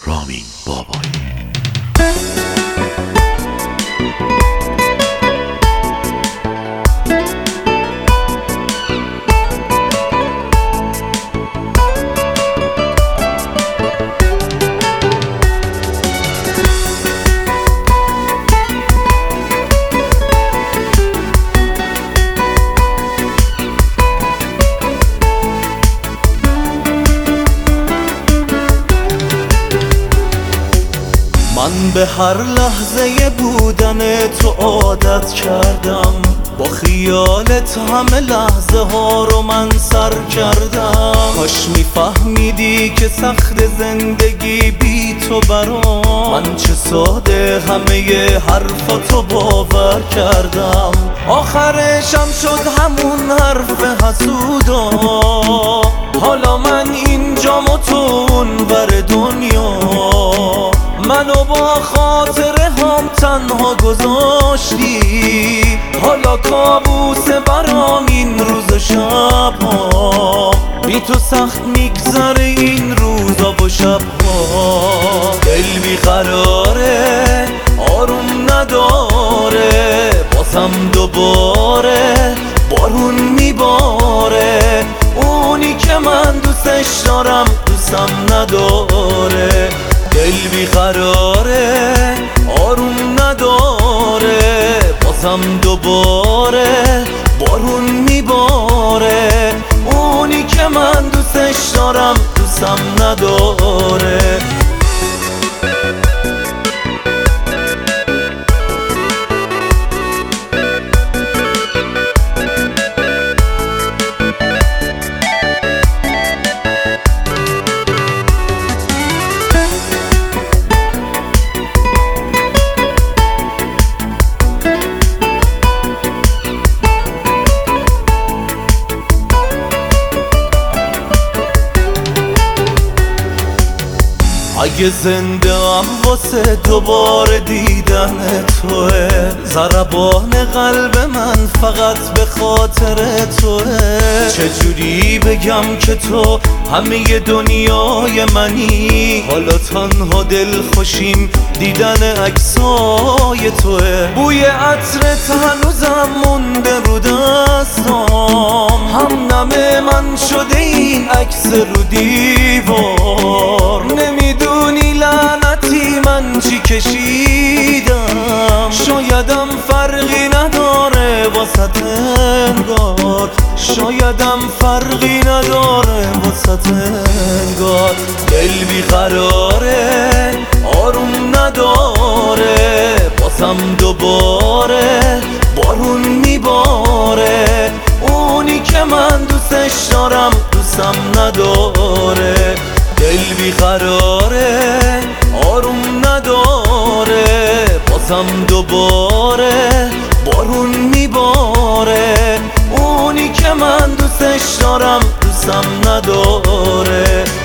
رامین بابایی. من به هر لحظه بودن تو عادت کردم، با خیالت همه لحظه ها رو من سر کردم. کاش میفهمیدی که سخت زندگی بی تو برام، من چه ساده همه حرفاتو باور کردم. آخرشم شد همون حرف حسودا، حالا من اینجام و تو اونور دنیا. منو با خاطره هم تنها گذاشتی، حالا کابوسه برام این روز و شب ها. بی تو سخت میگذره این روزا و شب ها. دل بیقراره آروم نداره، بازم دوباره بارون میباره. اونی که من دوستش دارم دوستم نداره. دل بیقراره آروم نداره، بازم دوباره بارون میباره. اونی که من دوستش دارم دوستم نداره. اگه زنده ام واسه دوباره دیدن توه، ضربان قلب من فقط به خاطر توه. چجوری بگم که تو همه دنیای منی، حالا تنها دل خوشیم دیدن عکسای توه. بوی عطرت هنوزم مونده رو دستام، هم نم من شده این عکس رو دیوار. نمیدونی لعنتی من چی کشیدم، شایدم فرقی نداره واسط انگار، شایدم فرقی نداره واسط انگار. دل بیقراره آروم نداره، بازم دوباره بارون میباره. اونی که من دوستش دارم دوستم نداره. دل بیقراره آروم نداره، بازم دوباره بارون میباره. اونی که من دوستش دارم دوستم نداره.